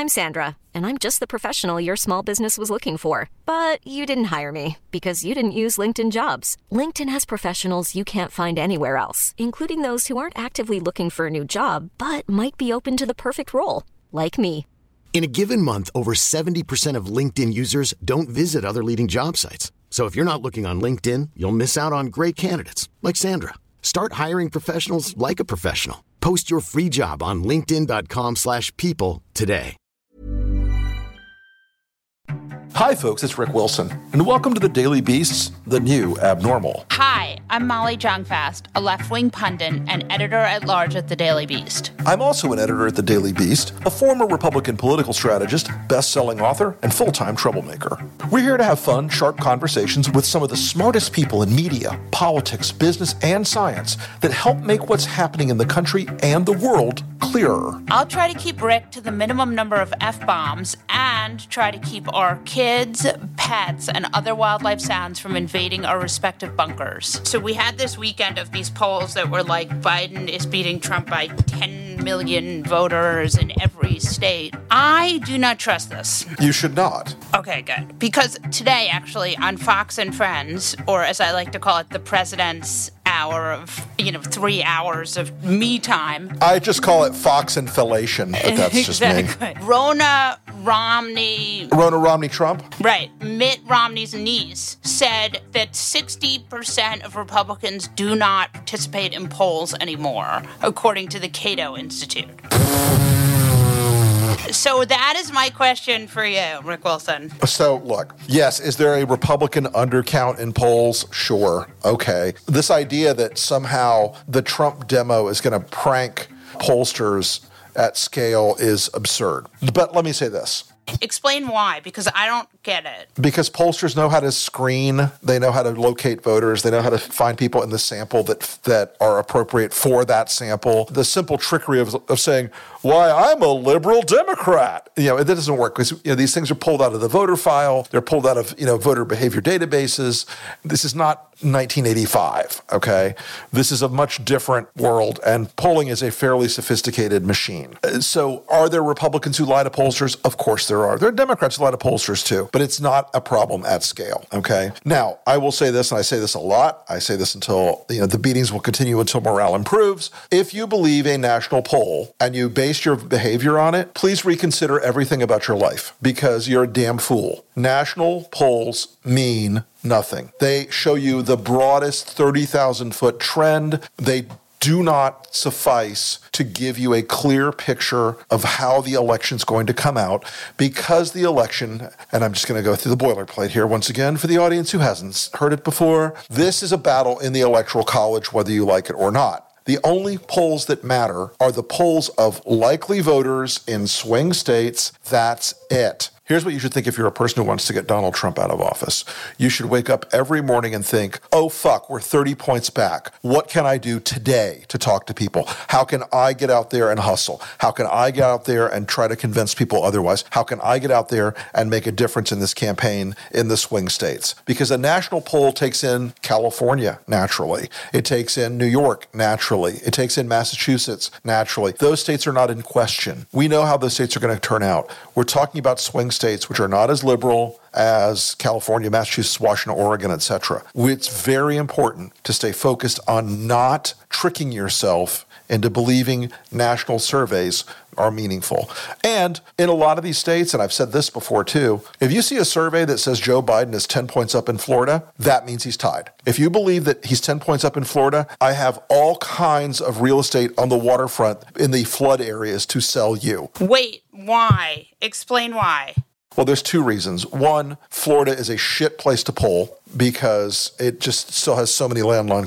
I'm Sandra, and I'm just the professional your small business was looking for. But you didn't hire me because you didn't use LinkedIn Jobs. LinkedIn has professionals you can't find anywhere else, including those who aren't actively looking for a new job, but might be open to the perfect role, like me. In a given month, over 70% of LinkedIn users don't visit other leading job sites. So if you're not looking on LinkedIn, you'll miss out on great candidates like Sandra. Start hiring professionals like a professional. Post your free job on linkedin.com/people today. Hi, folks, it's Rick Wilson, and welcome to the Daily Beast's The New Abnormal. Hi, I'm Molly Jong-Fast, a left-wing pundit and editor-at-large at The Daily Beast. I'm also an editor at The Daily Beast, a former Republican political strategist, best-selling author, and full-time troublemaker. We're here to have fun, sharp conversations with some of the smartest people in media, politics, business, and science that help make what's happening in the country and the world clearer. I'll try to keep Rick to the minimum number of F-bombs and try to keep our kids, pets, and other wildlife sounds from invading our respective bunkers. So we had this weekend of these polls that were like, Biden is beating Trump by 10 million voters in every state. I do not trust this. You should not. Okay, good. Because today, actually, on Fox and Friends, or as I like to call it, the president's hour of, 3 hours of me time. I just call it Fox and Fellation, but that's just exactly. me. Rona Romney Trump? Right. Mitt Romney's niece said that 60% of Republicans do not participate in polls anymore, according to the Cato Institute. So that is my question for you, Rick Wilson. So, look, yes, is there a Republican undercount in polls? Sure. Okay. This idea that somehow the Trump demo is going to prank pollsters at scale is absurd. But let me say this. Explain why, because I don't get it. Because pollsters know how to screen, they know how to locate voters, they know how to find people in the sample that are appropriate for that sample. The simple trickery of saying, why, I'm a liberal Democrat. It doesn't work because these things are pulled out of the voter file. They're pulled out of voter behavior databases. This is not 1985, okay? This is a much different world, and polling is a fairly sophisticated machine. So are there Republicans who lie to pollsters? Of course there are. There are Democrats who lie to pollsters too, but it's not a problem at scale, okay? Now, I will say this, and I say this a lot. I say this until, the beatings will continue until morale improves. If you believe a national poll and you base your behavior on it, please reconsider everything about your life because you're a damn fool. National polls mean nothing. They show you the broadest 30,000-foot trend. They do not suffice to give you a clear picture of how the election's going to come out because the election, and I'm just going to go through the boilerplate here once again for the audience who hasn't heard it before, this is a battle in the Electoral College whether you like it or not. The only polls that matter are the polls of likely voters in swing states. That's it. Here's what you should think if you're a person who wants to get Donald Trump out of office. You should wake up every morning and think, oh, fuck, we're 30 points back. What can I do today to talk to people? How can I get out there and hustle? How can I get out there and try to convince people otherwise? How can I get out there and make a difference in this campaign in the swing states? Because a national poll takes in California, naturally. It takes in New York, naturally. It takes in Massachusetts, naturally. Those states are not in question. We know how those states are going to turn out. We're talking about swing states which are not as liberal as California, Massachusetts, Washington, Oregon, etc. It's very important to stay focused on not tricking yourself into believing national surveys are meaningful. And in a lot of these states, and I've said this before too, if you see a survey that says Joe Biden is 10 points up in Florida, that means he's tied. If you believe that he's 10 points up in Florida, I have all kinds of real estate on the waterfront in the flood areas to sell you. Wait, why? Explain why. Well, there's two reasons. One, Florida is a shit place to poll because it just still has so many landline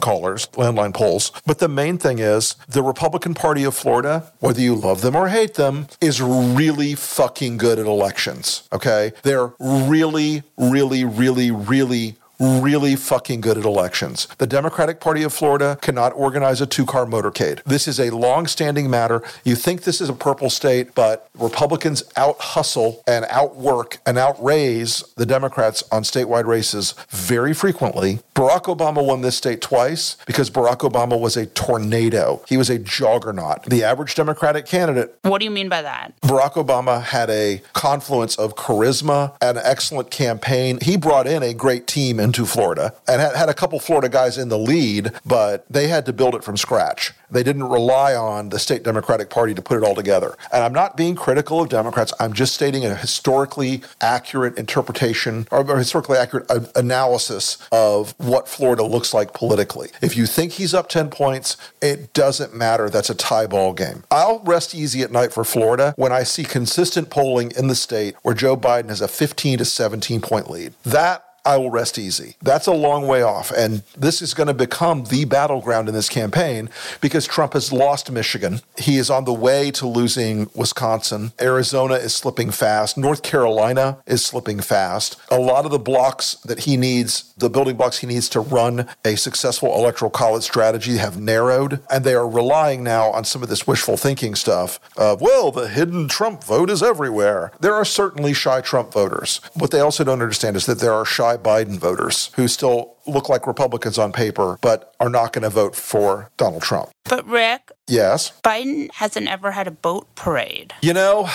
polls. But the main thing is the Republican Party of Florida, whether you love them or hate them, is really fucking good at elections, okay? They're really, really, really, really really fucking good at elections. The Democratic Party of Florida cannot organize a two-car motorcade. This is a long-standing matter. You think this is a purple state, but Republicans out-hustle and outwork and outraise the Democrats on statewide races very frequently. Barack Obama won this state twice because Barack Obama was a tornado. He was a juggernaut. The average Democratic candidate. What do you mean by that? Barack Obama had a confluence of charisma and an excellent campaign. He brought in a great team into Florida and had a couple Florida guys in the lead, but they had to build it from scratch. They didn't rely on the state Democratic Party to put it all together. And I'm not being critical of Democrats. I'm just stating a historically accurate interpretation or historically accurate analysis of what Florida looks like politically. If you think he's up 10 points, it doesn't matter. That's a tie ball game. I'll rest easy at night for Florida when I see consistent polling in the state where Joe Biden has a 15 to 17 point lead. That I will rest easy. That's a long way off. And this is going to become the battleground in this campaign because Trump has lost Michigan. He is on the way to losing Wisconsin. Arizona is slipping fast. North Carolina is slipping fast. A lot of the blocks that he needs, the building blocks he needs to run a successful electoral college strategy have narrowed. And they are relying now on some of this wishful thinking stuff of, well, the hidden Trump vote is everywhere. There are certainly shy Trump voters. What they also don't understand is that there are shy Biden voters who still look like Republicans on paper, but are not going to vote for Donald Trump. But Rick, yes, Biden hasn't ever had a boat parade. You know,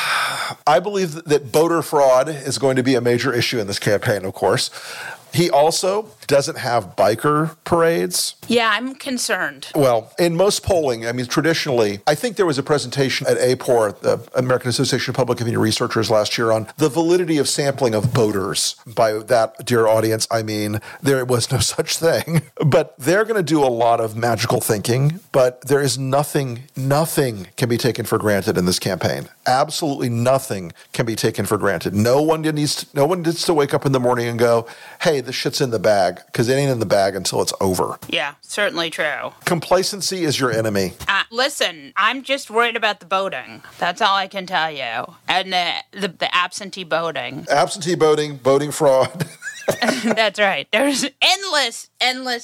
I believe that voter fraud is going to be a major issue in this campaign, of course. He also doesn't have biker parades. Yeah, I'm concerned. Well, in most polling, I mean, traditionally, I think there was a presentation at APOR, the American Association of Public Opinion Researchers, last year on the validity of sampling of voters. By that, dear audience, I mean, there was no such thing. But they're going to do a lot of magical thinking, but there is nothing can be taken for granted in this campaign. Absolutely nothing can be taken for granted. No one needs to wake up in the morning and go, hey, this shit's in the bag, because it ain't in the bag until it's over. Yeah, certainly true. Complacency is your enemy. Listen, I'm just worried about the voting. That's all I can tell you. And the absentee voting. Absentee voting fraud. That's right. There's endless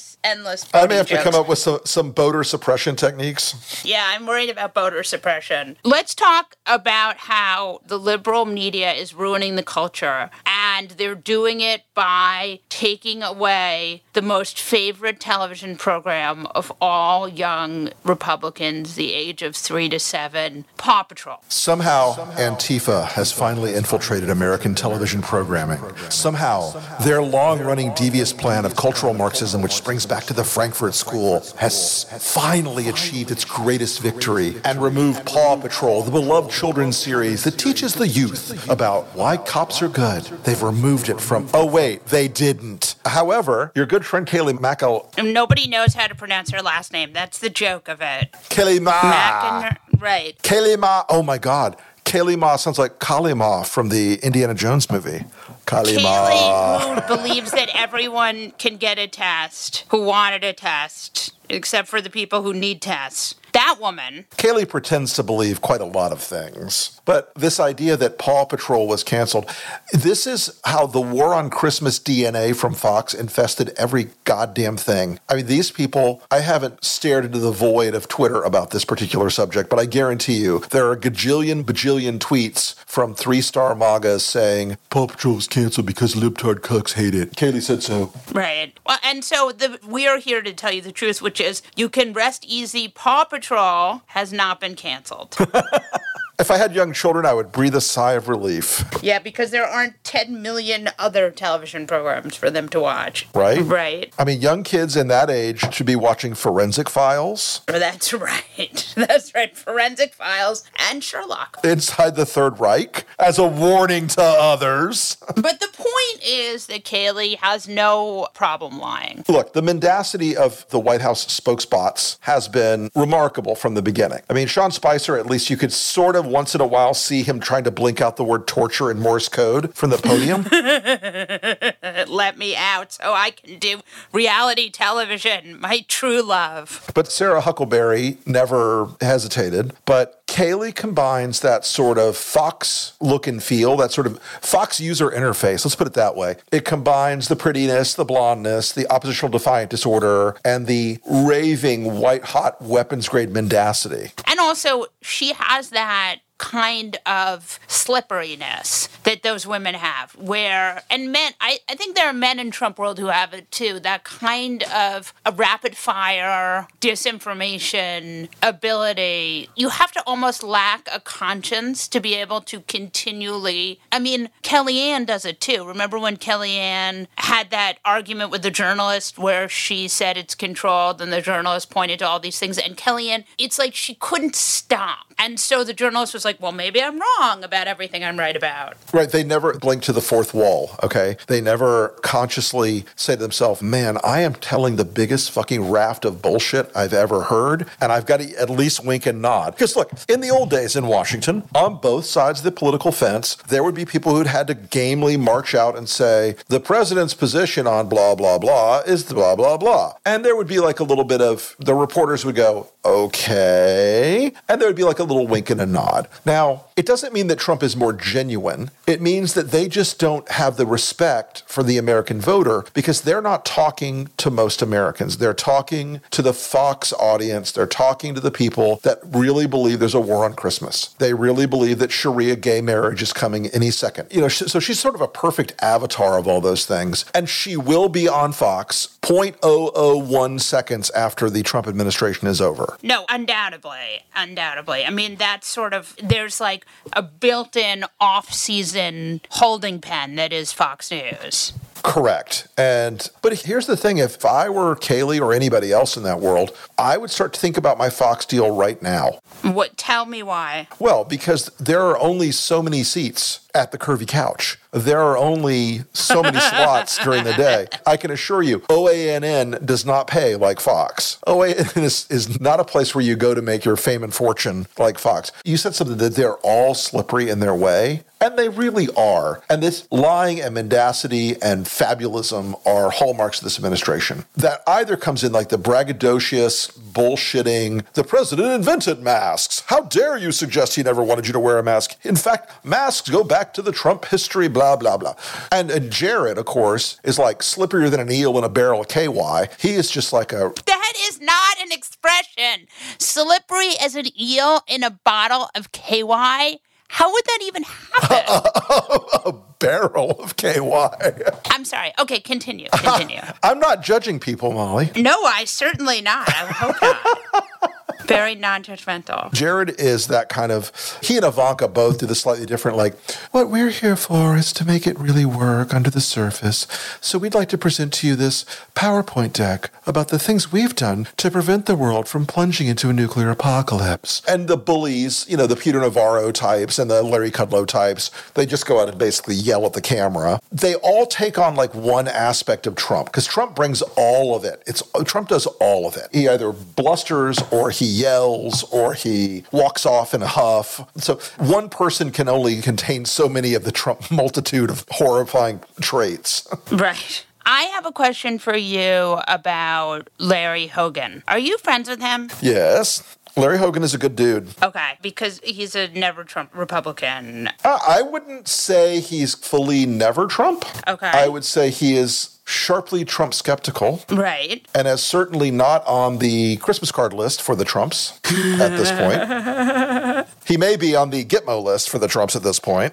I may have to come up with some voter suppression techniques. Yeah, I'm worried about voter suppression. Let's talk about how the liberal media is ruining the culture, and they're doing it by taking away the most favorite television program of all young Republicans, the age of 3 to 7, Paw Patrol. Somehow Antifa has finally infiltrated American television programming. Somehow their long-running devious plan of cultural Marxism, which springs back to the Frankfurt School, has finally achieved its greatest victory and removed Paw Patrol, the beloved children's series that teaches the youth about why cops are good. They've removed it from, oh wait, they didn't. However, your good friend Kaylee McEnroe. Nobody knows how to pronounce her last name. That's the joke of it. Kaylee Right. Kaylee Ma, oh my God. Kaylee Ma sounds like Kali Ma from the Indiana Jones movie. Kaylee, who believes that everyone can get a test, who wanted a test, except for the people who need tests. That woman. Kaylee pretends to believe quite a lot of things. But this idea that Paw Patrol was canceled, this is how the war on Christmas DNA from Fox infested every goddamn thing. I mean, these people, I haven't stared into the void of Twitter about this particular subject, but I guarantee you there are a bajillion tweets from 3-star MAGAs saying, Paw Patrol was canceled because libtard cucks hate it. Kaylee said so. Right. Well, and so we are here to tell you the truth, which is you can rest easy. Paw Patrol has not been canceled. If I had young children, I would breathe a sigh of relief. Yeah, because there aren't 10 million other television programs for them to watch. Right? Right. I mean, young kids in that age should be watching Forensic Files. That's right. That's right. Forensic Files and Sherlock. Inside the Third Reich as a warning to others. But the point is that Kaylee has no problem lying. Look, the mendacity of the White House spokespots has been remarkable from the beginning. I mean, Sean Spicer, at least you could sort of once in a while see him trying to blink out the word torture in Morse code from the podium. Let me out so I can do reality television, my true love. But Sarah Huckleberry never hesitated. But Kaylee combines that sort of Fox look and feel, that sort of Fox user interface, let's put it that way. It combines the prettiness, the blondness, the oppositional defiant disorder, and the raving white-hot weapons-grade mendacity. And also, she has that kind of slipperiness that those women have, and men, I think there are men in Trump world who have it too, that kind of a rapid fire disinformation ability. You have to almost lack a conscience to be able to continually, I mean, Kellyanne does it too. Remember when Kellyanne had that argument with the journalist where she said it's controlled and the journalist pointed to all these things, and Kellyanne, it's like she couldn't stop. And so the journalist was like, well, maybe I'm wrong about everything I'm right about. Right. They never blink to the fourth wall, okay? They never consciously say to themselves, man, I am telling the biggest fucking raft of bullshit I've ever heard, and I've got to at least wink and nod. Because look, in the old days in Washington, on both sides of the political fence, there would be people who'd had to gamely march out and say, the president's position on blah, blah, blah is blah, blah, blah. And there would be like a little bit of, the reporters would go, okay. And there would be like a little wink and a nod. Now, it doesn't mean that Trump is more genuine. It means that they just don't have the respect for the American voter because they're not talking to most Americans. They're talking to the Fox audience. They're talking to the people that really believe there's a war on Christmas. They really believe that Sharia gay marriage is coming any second. You know, so she's sort of a perfect avatar of all those things. And she will be on Fox 0.001 seconds after the Trump administration is over. No, undoubtedly. I mean, that's sort of, there's like a built-in off-season holding pen that is Fox News. Correct. But here's the thing. If I were Kayleigh or anybody else in that world, I would start to think about my Fox deal right now. What? Tell me why. Well, because there are only so many seats at the curvy couch. There are only so many slots during the day. I can assure you, OANN does not pay like Fox. OANN is not a place where you go to make your fame and fortune like Fox. You said something that they're all slippery in their way, and they really are. And this lying and mendacity and fabulism are hallmarks of this administration. That either comes in like the braggadocious, bullshitting, the president invented masks. How dare you suggest he never wanted you to wear a mask? In fact, masks go back to the Trump history, blah, blah, blah. And Jared, of course, is like slipperier than an eel in a barrel of KY. He is just like a... That is not an expression. Slippery as an eel in a bottle of KY? How would that even happen? A barrel of KY. I'm sorry. Okay, continue. I'm not judging people, Molly. No, I certainly not. I hope not. Very non-judgmental. Jared is that kind of, he and Ivanka both do the slightly different, like, what we're here for is to make it really work under the surface. So we'd like to present to you this PowerPoint deck about the things we've done to prevent the world from plunging into a nuclear apocalypse. And the bullies, you know, the Peter Navarro types and the Larry Kudlow types, they just go out and basically yell at the camera. They all take on like one aspect of Trump, because Trump brings all of it. Trump does all of it. He either blusters or he yells or he walks off in a huff. So one person can only contain so many of the Trump multitude of horrifying traits. Right. I have a question for you about Larry Hogan. Are you friends with him? Yes. Larry Hogan is a good dude. Okay, because he's a never Trump Republican. I wouldn't say he's fully never Trump. Okay. I would say he is sharply Trump skeptical. Right. And is certainly not on the Christmas card list for the Trumps at this point. He may be on the Gitmo list for the Trumps at this point.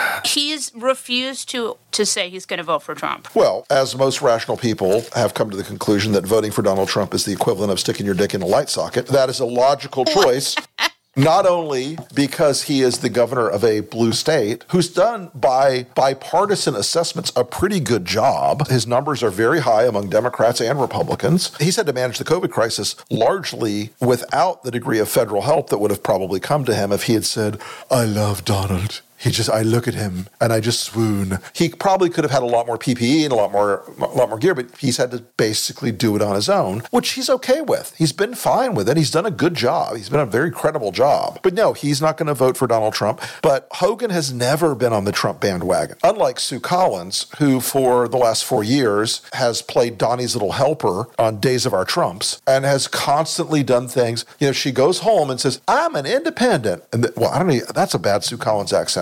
He's refused to say he's going to vote for Trump. Well, as most rational people have come to the conclusion that voting for Donald Trump is the equivalent of sticking your dick in a light socket, that is a logical choice. Not only because he is the governor of a blue state who's done, by bipartisan assessments, a pretty good job. His numbers are very high among Democrats and Republicans. He's had to manage the COVID crisis largely without the degree of federal help that would have probably come to him if he had said, I love Donald. I look at him and I just swoon. He probably could have had a lot more PPE and a lot more gear, but he's had to basically do it on his own, which he's okay with. He's been fine with it. He's done a good job. He's been a very credible job. But no, he's not going to vote for Donald Trump. But Hogan has never been on the Trump bandwagon. Unlike Sue Collins, who for the last 4 years has played Donnie's little helper on Days of Our Trumps and has constantly done things. You know, she goes home and says, I'm an independent. And I don't know, that's a bad Sue Collins accent.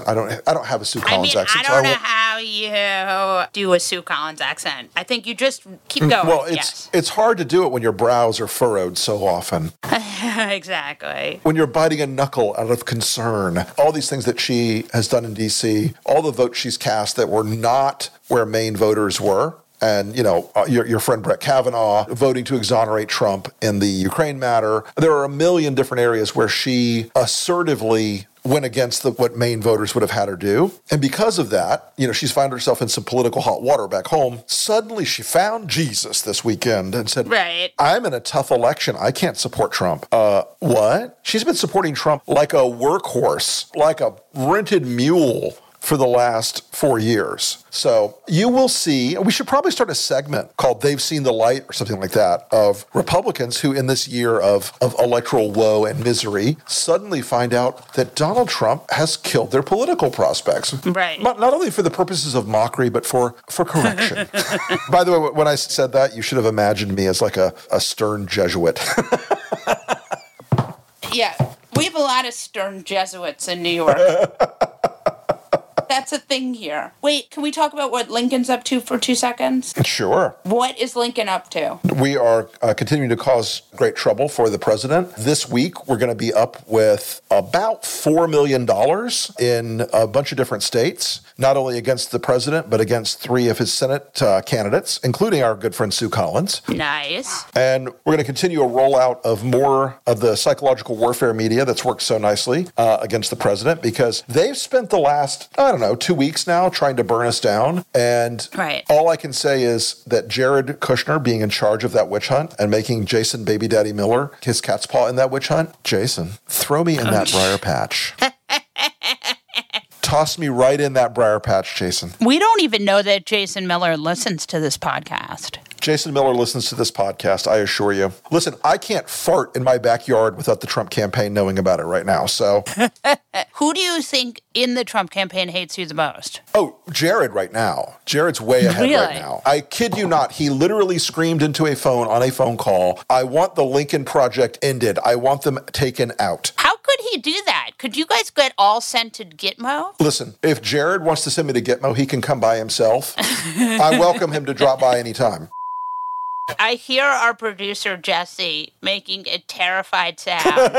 I don't have a Sue Collins accent. I don't know how you do a Sue Collins accent. I think you just keep going. Well, it's hard to do it when your brows are furrowed so often. Exactly. When you're biting a knuckle out of concern. All these things that she has done in D.C., all the votes she's cast that were not where Maine voters were. And, your friend Brett Kavanaugh voting to exonerate Trump in the Ukraine matter. There are a million different areas where she assertively went against what Maine voters would have had her do. And because of that, she's found herself in some political hot water back home. Suddenly she found Jesus this weekend and said, right, I'm in a tough election. I can't support Trump. What? She's been supporting Trump like a workhorse, like a rented mule for the last 4 years. So you will see, we should probably start a segment called They've Seen the Light or something like that, of Republicans who in this year of electoral woe and misery suddenly find out that Donald Trump has killed their political prospects. Right. Not only for the purposes of mockery, but for correction. By the way, when I said that, you should have imagined me as like a stern Jesuit. Yeah, we have a lot of stern Jesuits in New York. That's a thing here. Wait, can we talk about what Lincoln's up to for 2 seconds? Sure. What is Lincoln up to? We are continuing to cause great trouble for the president. This week, we're going to be up with about $4 million in a bunch of different states, not only against the president, but against 3 of his Senate candidates, including our good friend Sue Collins. Nice. And we're going to continue a rollout of more of the psychological warfare media that's worked so nicely against the president, because they've spent the last, 2 weeks now trying to burn us down. And all I can say is that Jared Kushner being in charge of that witch hunt and making Jason Baby Daddy Miller his cat's paw in that witch hunt, Jason, throw me in that briar patch. Toss me right in that briar patch, Jason. We don't even know that Jason Miller listens to this podcast. Jason Miller listens to this podcast, I assure you. Listen, I can't fart in my backyard without the Trump campaign knowing about it right now, so. Who do you think in the Trump campaign hates you the most? Oh, Jared right now. Jared's way ahead right now. I kid you not. He literally screamed into a phone on a phone call, I want the Lincoln Project ended. I want them taken out. How could he do that? Could you guys get all sent to Gitmo? Listen, if Jared wants to send me to Gitmo, he can come by himself. I welcome him to drop by anytime. I hear our producer, Jesse, making a terrified sound.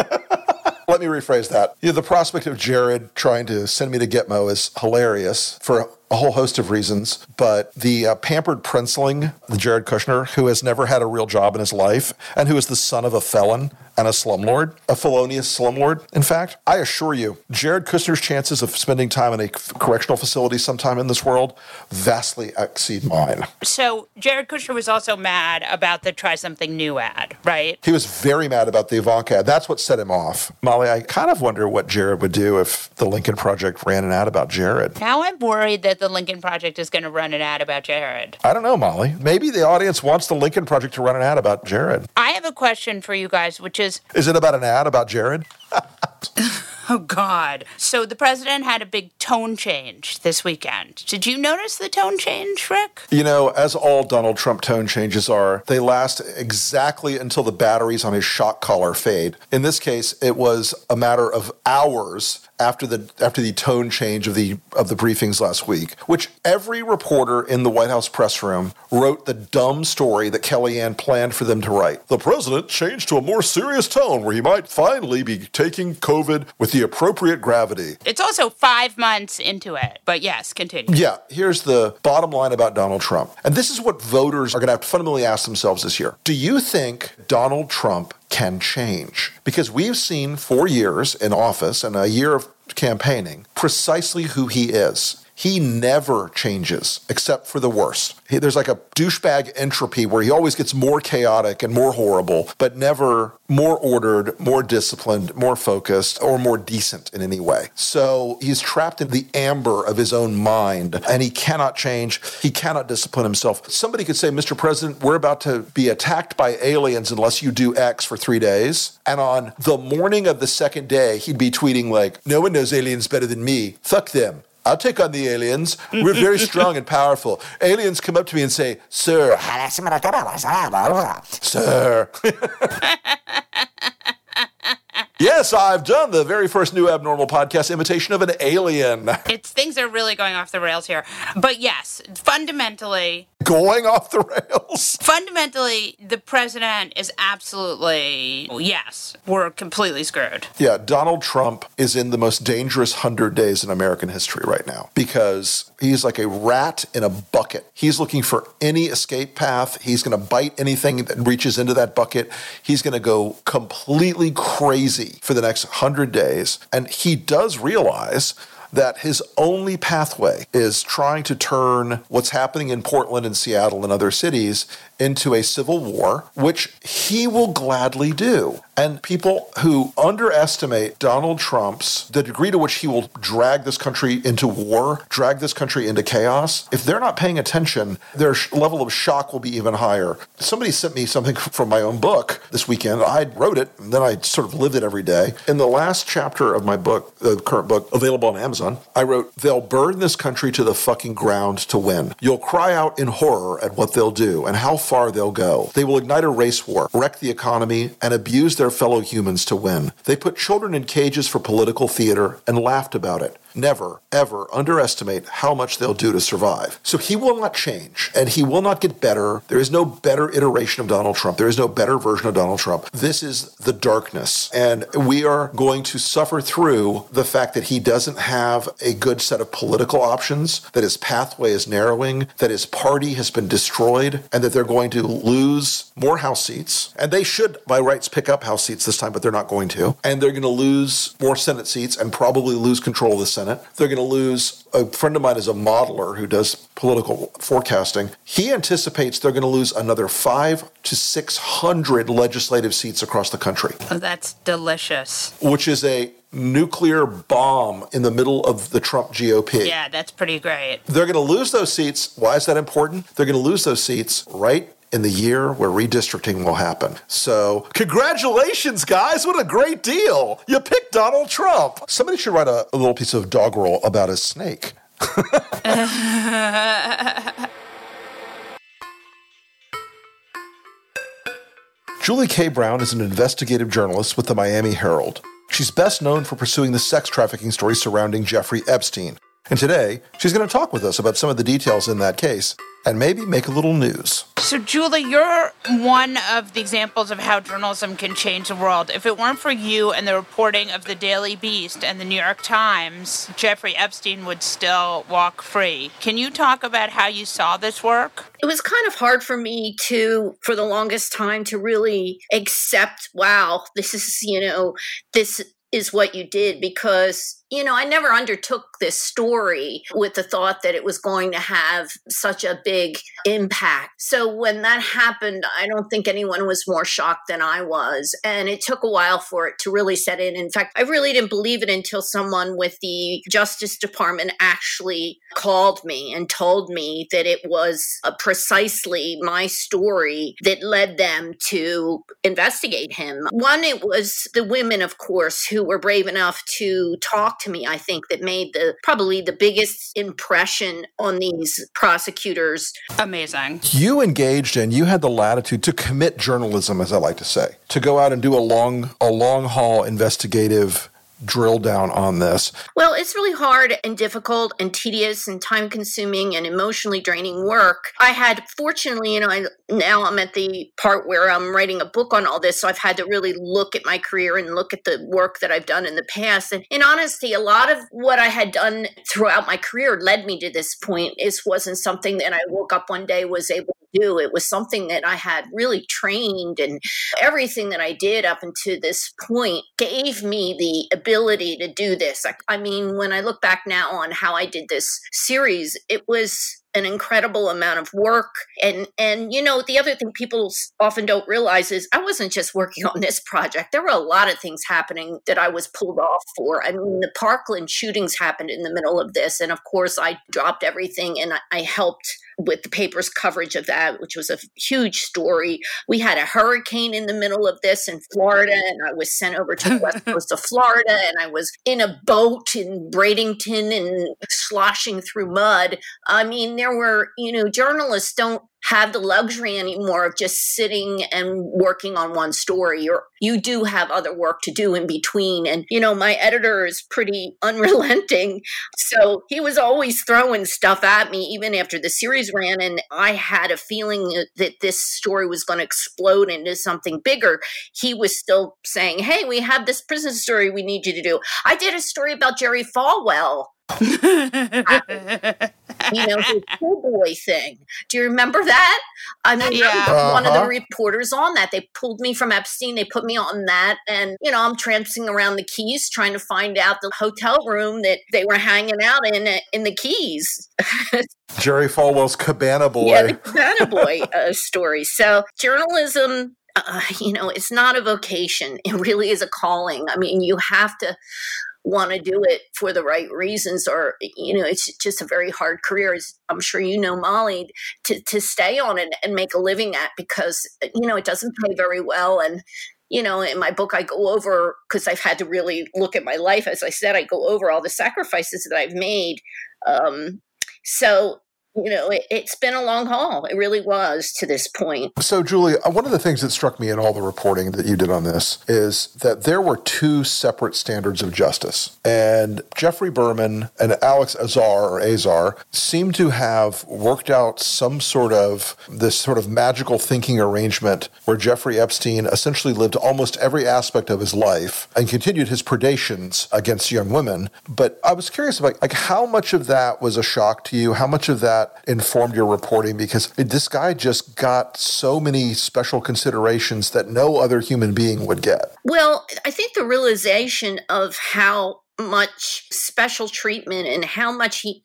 Let me rephrase that. The prospect of Jared trying to send me to Gitmo is hilarious for a whole host of reasons, but the pampered princeling, the Jared Kushner, who has never had a real job in his life and who is the son of a felon and a slumlord, a felonious slumlord, in fact, I assure you, Jared Kushner's chances of spending time in a correctional facility sometime in this world vastly exceed mine. So Jared Kushner was also mad about the Try Something New ad, right? He was very mad about the Ivanka ad. That's what set him off. Molly, I kind of wonder what Jared would do if the Lincoln Project ran an ad about Jared. Now I'm worried that the Lincoln Project is going to run an ad about Jared. I don't know, Molly. Maybe the audience wants the Lincoln Project to run an ad about Jared. I have a question for you guys, which is... Is it about an ad about Jared? Oh, God. So the president had a big tone change this weekend. Did you notice the tone change, Rick? As all Donald Trump tone changes are, they last exactly until the batteries on his shock collar fade. In this case, it was a matter of hours after the tone change of the briefings last week, which every reporter in the White House press room wrote the dumb story that Kellyanne planned for them to write. The president changed to a more serious tone where he might finally be taking COVID with the appropriate gravity. It's also 5 months into it, but yes, continue. Yeah, here's the bottom line about Donald Trump. And this is what voters are going to have to fundamentally ask themselves this year. Do you think Donald Trump can change? Because we've seen 4 years in office and a year of campaigning precisely who he is. He never changes except for the worst. There's like a douchebag entropy where he always gets more chaotic and more horrible, but never more ordered, more disciplined, more focused, or more decent in any way. So he's trapped in the amber of his own mind, and he cannot change. He cannot discipline himself. Somebody could say, Mr. President, we're about to be attacked by aliens unless you do X for 3 days. And on the morning of the second day, he'd be tweeting like, no one knows aliens better than me. Fuck them. I'll take on the aliens. We're very strong and powerful. Aliens come up to me and say, Sir. Sir. Yes, I've done the very first New Abnormal podcast imitation of an alien. Things are really going off the rails here. But yes, fundamentally... Going off the rails? Fundamentally, the president is absolutely, yes, we're completely screwed. Yeah, Donald Trump is in the most dangerous 100 days in American history right now because he's like a rat in a bucket. He's looking for any escape path. He's going to bite anything that reaches into that bucket. He's going to go completely crazy for the next 100 days. And he does realize that his only pathway is trying to turn what's happening in Portland and Seattle and other cities into a civil war, which he will gladly do. And people who underestimate Donald Trump's, the degree to which he will drag this country into war, drag this country into chaos, if they're not paying attention, their level of shock will be even higher. Somebody sent me something from my own book this weekend. I wrote it, and then I sort of lived it every day. In the last chapter of my book, the current book, available on Amazon, I wrote, "They'll burn this country to the fucking ground to win. You'll cry out in horror at what they'll do and how far they'll go. They will ignite a race war, wreck the economy, and abuse their fellow humans to win. They put children in cages for political theater and laughed about it. Never, ever underestimate how much they'll do to survive." So he will not change, and he will not get better. There is no better iteration of Donald Trump. There is no better version of Donald Trump. This is the darkness, and we are going to suffer through the fact that he doesn't have a good set of political options, that his pathway is narrowing, that his party has been destroyed, and that they're going to lose more House seats. And they should, by rights, pick up House seats this time, but they're not going to. And they're going to lose more Senate seats and probably lose control of the Senate. They're going to lose. A friend of mine is a modeler who does political forecasting. He anticipates they're going to lose another 500 to 600 legislative seats across the country. Oh, that's delicious. Which is a nuclear bomb in the middle of the Trump GOP. Yeah, that's pretty great. They're going to lose those seats. Why is that important? They're going to lose those seats right in the year where redistricting will happen. So, congratulations, guys. What a great deal. You picked Donald Trump. Somebody should write a little piece of doggerel about a snake. Julie K. Brown is an investigative journalist with the Miami Herald. She's best known for pursuing the sex trafficking story surrounding Jeffrey Epstein. And today, she's going to talk with us about some of the details in that case and maybe make a little news. So, Julie, you're one of the examples of how journalism can change the world. If it weren't for you and the reporting of the Daily Beast and the New York Times, Jeffrey Epstein would still walk free. Can you talk about how you saw this work? It was kind of hard for me for the longest time, to really accept, wow, this is what you did, because I never undertook this story with the thought that it was going to have such a big impact. So when that happened, I don't think anyone was more shocked than I was. And it took a while for it to really set in. In fact, I really didn't believe it until someone with the Justice Department actually called me and told me that it was precisely my story that led them to investigate him. One, it was the women, of course, who were brave enough to talk to me, I think, that made probably the biggest impression on these prosecutors. Amazing. You engaged and you had the latitude to commit journalism, as I like to say, to go out and do a long haul investigative drill down on this. Well, it's really hard and difficult and tedious and time-consuming and emotionally draining work. I had, fortunately, now I'm at the part where I'm writing a book on all this, so I've had to really look at my career and look at the work that I've done in the past. And in honesty, a lot of what I had done throughout my career led me to this point. It wasn't something that I woke up one day was able to do. It was something that I had really trained, and everything that I did up until this point gave me the ability to do this. I mean, when I look back now on how I did this series, it was an incredible amount of work. And the other thing people often don't realize is I wasn't just working on this project. There were a lot of things happening that I was pulled off for. I mean, the Parkland shootings happened in the middle of this. And of course, I dropped everything and I helped with the paper's coverage of that, which was a huge story. We had a hurricane in the middle of this in Florida, and I was sent over to the west coast of Florida, and I was in a boat in Bradenton and sloshing through mud. I mean, there were, journalists don't have the luxury anymore of just sitting and working on one story. You do have other work to do in between. And, my editor is pretty unrelenting. So he was always throwing stuff at me, even after the series ran. And I had a feeling that this story was going to explode into something bigger. He was still saying, hey, we have this prison story we need you to do. I did a story about Jerry Falwell. His pool boy thing. Do you remember that? I mean, I was one of the reporters on that. They pulled me from Epstein. They put me on that. And, I'm tramping around the Keys trying to find out the hotel room that they were hanging out in the Keys. Jerry Falwell's Cabana Boy. Yeah, the Cabana Boy story. So journalism, it's not a vocation. It really is a calling. I mean, you have to want to do it for the right reasons, or it's just a very hard career, as I'm sure Molly, to stay on it and make a living at, because it doesn't pay very well. And in my book I go over, because I've had to really look at my life, as I said, I go over all the sacrifices that I've made. So it's been a long haul. It really was, to this point. So, Julie, one of the things that struck me in all the reporting that you did on this is that there were two separate standards of justice. And Jeffrey Berman and Alex Azar seem to have worked out some sort of this sort of magical thinking arrangement where Jeffrey Epstein essentially lived almost every aspect of his life and continued his predations against young women. But I was curious about how much of that was a shock to you? How much of that informed your reporting? Because this guy just got so many special considerations that no other human being would get. Well, I think the realization of how much special treatment and how much he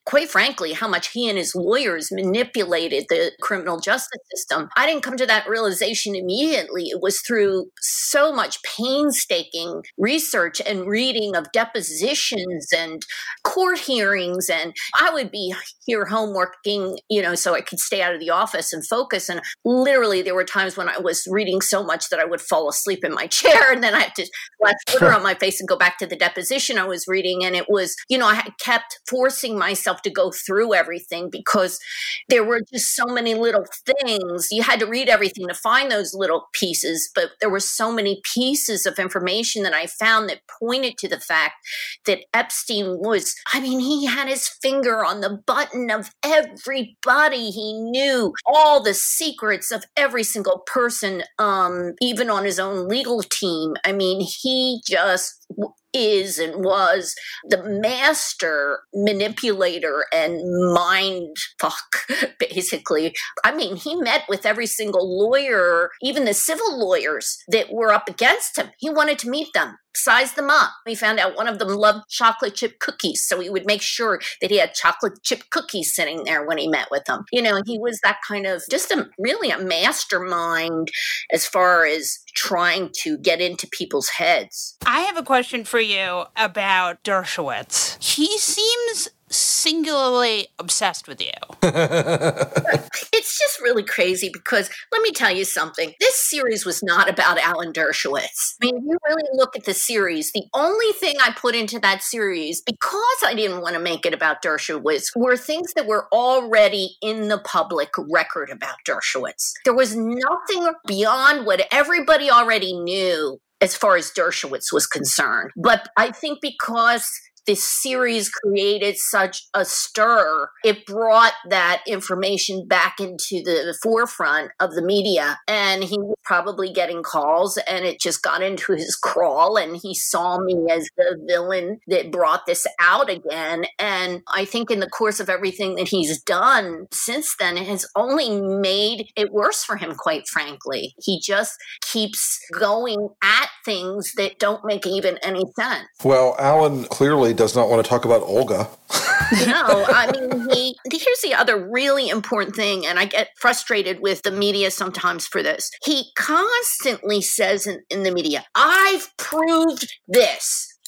and his lawyers manipulated the criminal justice system. I didn't come to that realization immediately. It was through so much painstaking research and reading of depositions and court hearings. And I would be here home working, so I could stay out of the office and focus. And literally there were times when I was reading so much that I would fall asleep in my chair, and then I had to splash water on my face and go back to the deposition I was reading. And it was, I had kept forcing myself to go through everything because there were just so many little things. You had to read everything to find those little pieces, but there were so many pieces of information that I found that pointed to the fact that Epstein he had his finger on the button of everybody. He knew all the secrets of every single person, even on his own legal team. I mean, he just is and was the master manipulator and mind fuck, basically. I mean, he met with every single lawyer, even the civil lawyers that were up against him. He wanted to meet them, size them up. He found out one of them loved chocolate chip cookies, so he would make sure that he had chocolate chip cookies sitting there when he met with them. He was that kind of just really a mastermind as far as trying to get into people's heads. I have a question for you about Dershowitz. He seems singularly obsessed with you. It's just really crazy because let me tell you something. This series was not about Alan Dershowitz. I mean, if you really look at the series, the only thing I put into that series, because I didn't want to make it about Dershowitz, were things that were already in the public record about Dershowitz. There was nothing beyond what everybody already knew as far as Dershowitz was concerned. But I think because this series created such a stir, it brought that information back into the forefront of the media. And he was probably getting calls, and it just got into his crawl, and he saw me as the villain that brought this out again. And I think in the course of everything that he's done since then, it has only made it worse for him, quite frankly. He just keeps going at things that don't make even any sense. Well, Alan clearly does not want to talk about Olga. No, I mean, here's the other really important thing, and I get frustrated with the media sometimes for this. He constantly says in the media, I've proved this.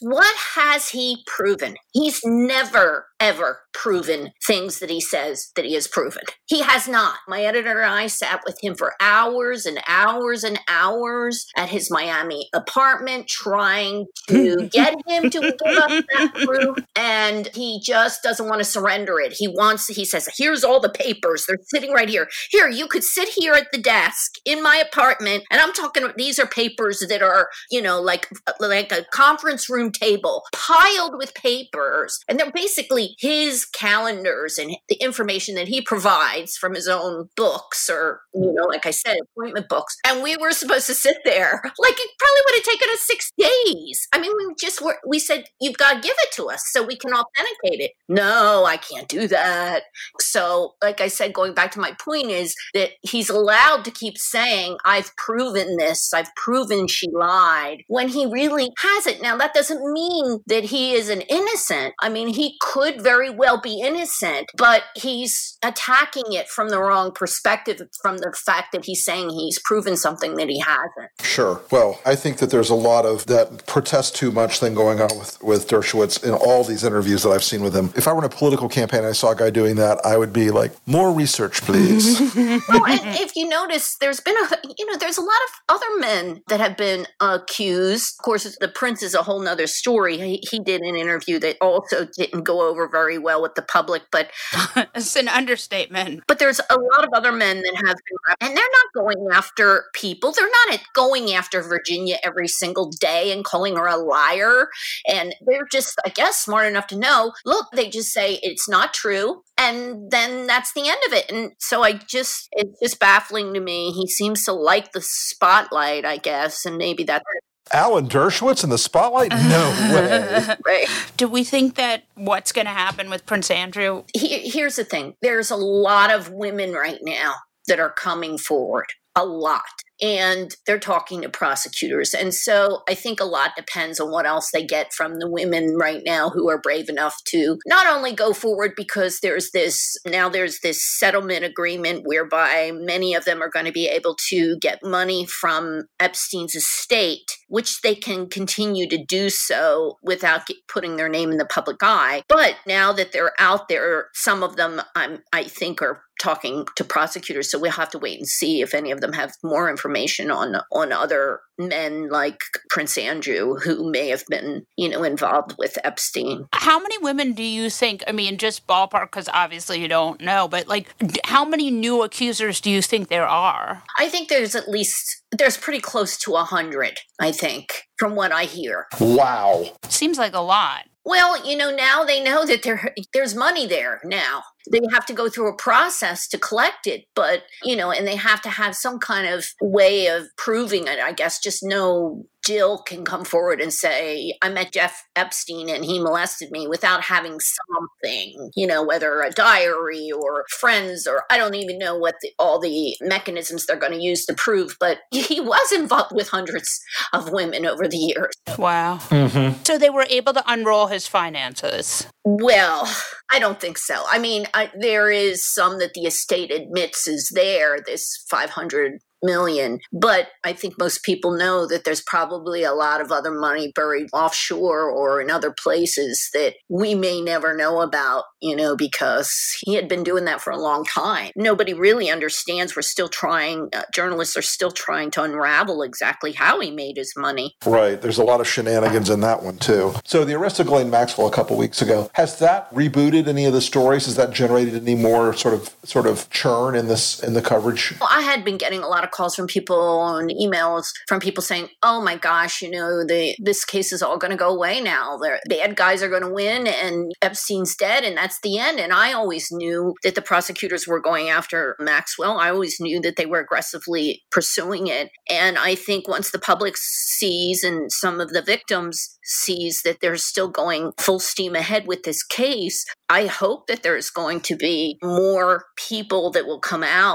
what has he proven? He's never, ever proven things that he says that he has proven. He has not. My editor and I sat with him for hours and hours and hours at his Miami apartment trying to get him to give up that proof, and he just doesn't want to surrender it. He says, here's all the papers. They're sitting right here. Here, you could sit here at the desk in my apartment, and I'm talking, these are papers that are, like a conference room table piled with papers, and they're basically his calendars and the information that he provides from his own books, or, like I said, appointment books. And we were supposed to sit there. Like, it probably would have taken us 6 days. I mean, we said, you've got to give it to us so we can authenticate it. No, I can't do that. So, like I said, going back to my point is that he's allowed to keep saying, I've proven this, I've proven she lied, when he really hasn't. Now, that doesn't mean that he is an innocent. I mean, he could very well be innocent, but he's attacking it from the wrong perspective, from the fact that he's saying he's proven something that he hasn't. Sure. Well, I think that there's a lot of that protest too much thing going on with Dershowitz in all these interviews that I've seen with him. If I were in a political campaign and I saw a guy doing that, I would be like, more research, please. Well, and if you notice, there's been there's a lot of other men that have been accused. Of course, the Prince is a whole nother story. He did an interview that also didn't go over very well with the public, but it's an understatement. But there's a lot of other men that have been, and they're not going after people. They're not going after Virginia every single day and calling her a liar. And they're just, I guess, smart enough to know, look, they just say it's not true. And then that's the end of it. And so it's just baffling to me. He seems to like the spotlight, I guess. And maybe that's it. Alan Dershowitz in the spotlight? No way. Right. Do we think that what's going to happen with Prince Andrew? Here's the thing. There's a lot of women right now that are coming forward. A lot. And they're talking to prosecutors. And so I think a lot depends on what else they get from the women right now who are brave enough to not only go forward because there's this settlement agreement whereby many of them are going to be able to get money from Epstein's estate, which they can continue to do so without putting their name in the public eye. But now that they're out there, some of them I think are talking to prosecutors. So we'll have to wait and see if any of them have more information on other men like Prince Andrew who may have been, involved with Epstein. How many women do you think, just ballpark, because obviously you don't know, but how many new accusers do you think there are? I think there's pretty close to 100, I think, from what I hear. Wow. Seems like a lot. Well, now they know that there's money there now. They have to go through a process to collect it, but, and they have to have some kind of way of proving it. I guess just no Jill can come forward and say, I met Jeff Epstein and he molested me, without having something, whether a diary or friends, or I don't even know what all the mechanisms they're going to use to prove, but he was involved with hundreds of women over the years. Wow. Mm-hmm. So they were able to unroll his finances. Well, I don't think so. There is some that the estate admits is there, this $500 million, but I think most people know that there's probably a lot of other money buried offshore or in other places that we may never know about, because he had been doing that for a long time. Nobody really understands. We're still trying, journalists are still trying to unravel exactly how he made his money. Right. There's a lot of shenanigans in that one too. So the arrest of Ghislaine Maxwell a couple weeks ago, has that rebooted any of the stories? Has that generated any more sort of churn in the coverage? Well, I had been getting a lot of calls from people and emails from people saying, oh my gosh, this case is all going to go away now. The bad guys are going to win and Epstein's dead and that's the end. And I always knew that the prosecutors were going after Maxwell. I always knew that they were aggressively pursuing it. And I think once the public sees and some of the victims sees that they're still going full steam ahead with this case, I hope that there's going to be more people that will come out,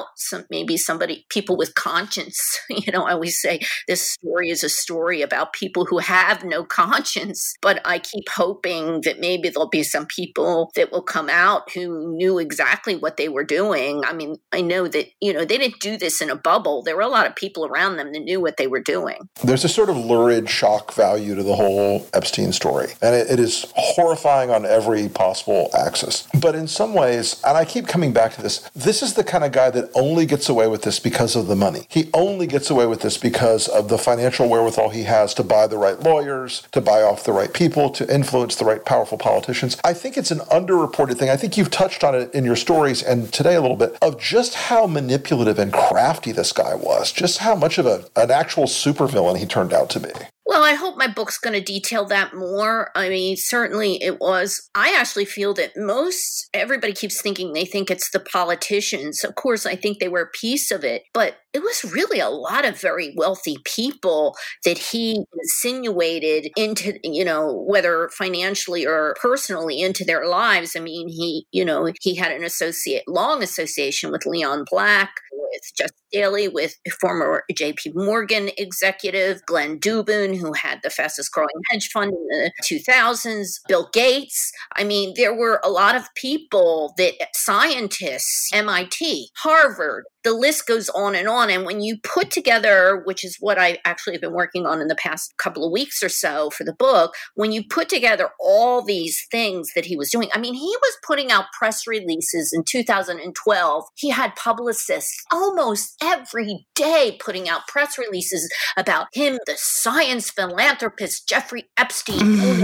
people with conscience. I always say this story is a story about people who have no conscience, but I keep hoping that maybe there'll be some people that will come out who knew exactly what they were doing. I know that, they didn't do this in a bubble. There were a lot of people around them that knew what they were doing. There's a sort of lurid shock value to the whole original Epstein story. And it is horrifying on every possible axis. But in some ways, and I keep coming back to this is the kind of guy that only gets away with this because of the money. He only gets away with this because of the financial wherewithal he has to buy the right lawyers, to buy off the right people, to influence the right powerful politicians. I think it's an underreported thing. I think you've touched on it in your stories and today a little bit of just how manipulative and crafty this guy was, just how much of an actual supervillain he turned out to be. Well, I hope my book's going to detail that more. I mean, certainly it was. I actually feel that everybody keeps thinking they think it's the politicians. Of course, I think they were a piece of it, but it was really a lot of very wealthy people that he insinuated into, whether financially or personally into their lives. I mean, he had long association with Leon Black, with Justice Daley, with former JP Morgan executive Glenn Dubin, who had the fastest growing hedge fund in the 2000s, Bill Gates. I mean, there were a lot of people scientists, MIT, Harvard, the list goes on. And when you put together, which is what I actually have been working on in the past couple of weeks or so for the book, when you put together all these things that he was doing, I mean, he was putting out press releases in 2012. He had publicists almost every day putting out press releases about him, the science philanthropist Jeffrey Epstein,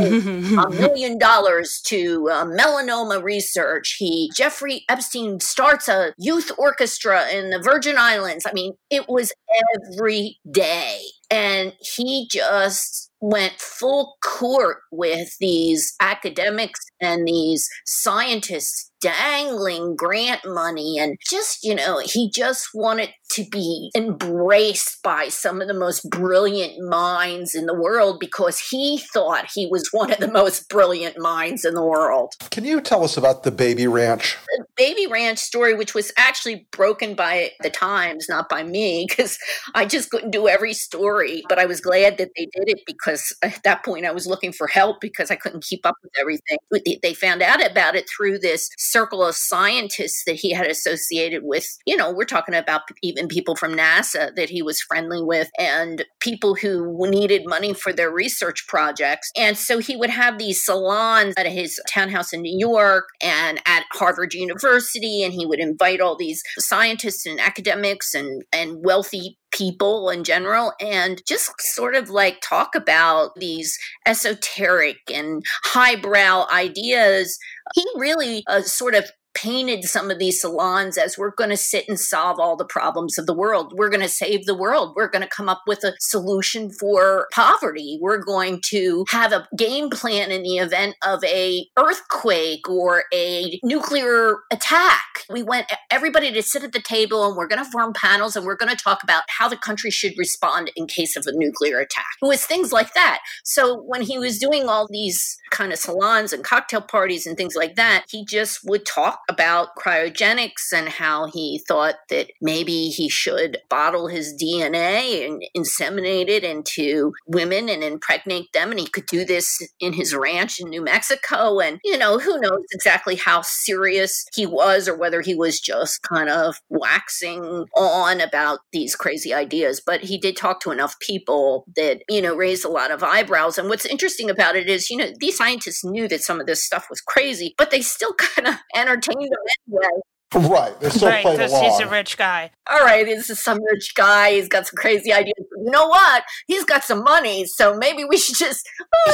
$1 million to melanoma research. Jeffrey Epstein starts a youth orchestra in the Virgin Islands. I mean, it was every day. And he just went full court with these academics and these scientists dangling grant money. And just, he just wanted to be embraced by some of the most brilliant minds in the world because he thought he was one of the most brilliant minds in the world. Can you tell us about the Baby Ranch? The Baby Ranch story, which was actually broken by the Times, not by me, because I just couldn't do every story. But I was glad that they did it because at that point I was looking for help because I couldn't keep up with everything. They found out about it through this circle of scientists that he had associated with, we're talking about even people from NASA that he was friendly with and people who needed money for their research projects. And so he would have these salons at his townhouse in New York and at Harvard University, and he would invite all these scientists and academics and wealthy people in general and just sort of like talk about these esoteric and highbrow ideas. He really sort of painted some of these salons as we're going to sit and solve all the problems of the world. We're going to save the world. We're going to come up with a solution for poverty. We're going to have a game plan in the event of a earthquake or a nuclear attack. We want everybody to sit at the table and we're going to form panels and we're going to talk about how the country should respond in case of a nuclear attack. It was things like that. So when he was doing all these kind of salons and cocktail parties and things like that, he just would talk about cryogenics and how he thought that maybe he should bottle his DNA and inseminate it into women and impregnate them. And he could do this in his ranch in New Mexico. And, who knows exactly how serious he was or whether he was just kind of waxing on about these crazy ideas. But he did talk to enough people that, raised a lot of eyebrows. And what's interesting about it is, these scientists knew that some of this stuff was crazy, but they still kind of entertained him anyway. Right. They're still playing because along. He's a rich guy. All right, this is some rich guy. He's got some crazy ideas. You know what? He's got some money, so maybe we should just